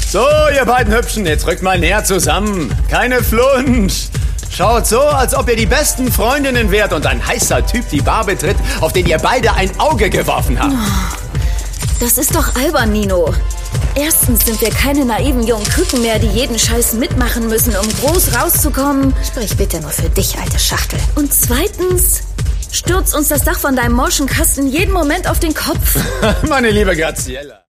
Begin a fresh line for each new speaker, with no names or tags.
So, ihr beiden Hübschen, jetzt rückt mal näher zusammen. Keine Flunsch. Schaut so, als ob ihr die besten Freundinnen wärt und ein heißer Typ die Bar betritt, auf den ihr beide ein Auge geworfen habt.
Das ist doch albern, Nino. Erstens sind wir keine naiven jungen Küken mehr, die jeden Scheiß mitmachen müssen, um groß rauszukommen.
Sprich bitte nur für dich, alte Schachtel.
Und zweitens stürzt uns das Dach von deinem morschen Kasten jeden Moment auf den Kopf.
Meine liebe Graziella.